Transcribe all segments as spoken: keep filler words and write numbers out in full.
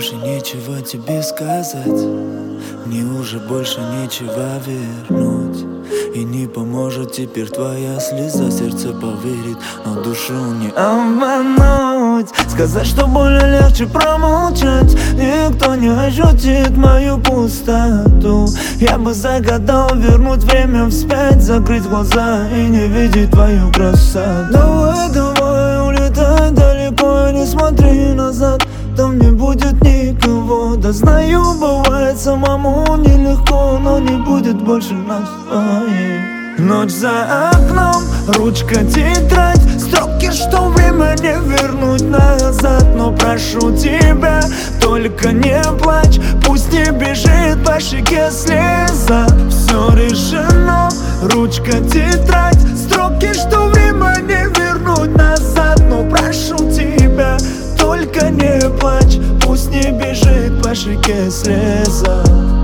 больше нечего тебе сказать, мне уже больше нечего вернуть. И не поможет теперь твоя слеза, сердце поверит, но душу не обмануть. Сказать, что больно, легче промолчать, никто не ощутит мою пустоту. Я бы загадал вернуть время вспять, закрыть глаза и не видеть твою красоту. Давай, давай, улетай далеко и не смотри назад, там не будет никого. Да знаю, бывает самому нелегко, но не будет больше нас двоих. Ночь за окном, ручка, тетрадь, строки, что время не вернуть назад. Но прошу тебя, только не плачь, пусть не бежит по щеке слеза. Все решено, ручка, тетрадь, строки, что время не вернуть назад. Но прошу тебя, только не плачь, пусть не бежит по щеке слеза.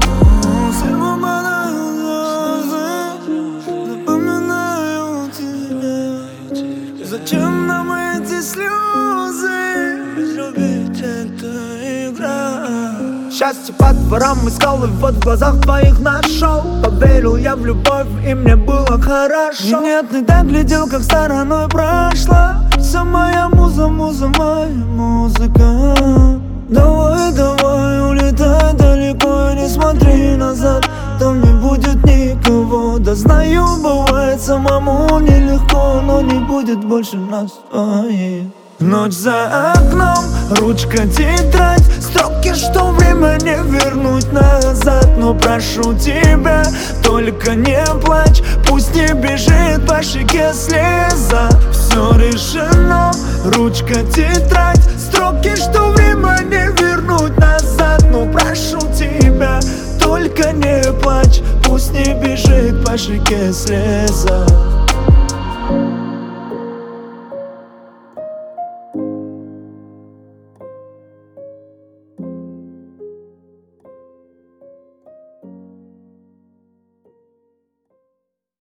Зачем нам эти слезы? Любить это игра. Счастье по дворам искал и вот в глазах твоих нашел. Поверил я в любовь и мне было хорошо. Нет, не так глядел, как стороной прошла. Вся моя муза, муза, моя музыка. Давай, давай, улетай далеко и не смотри назад, там не будет никого. Да знаю, бывает самому нелегко, но не будет больше нас двоих. Ночь за окном, ручка, тетрадь, строки, что время не вернуть назад. Но прошу тебя, только не плачь, пусть не бежит по щеке слеза. Все решено, ручка, тетрадь, строки, что время не вернуть назад. Но прошу тебя, только не плачь, пусть не бежит по щеке слеза.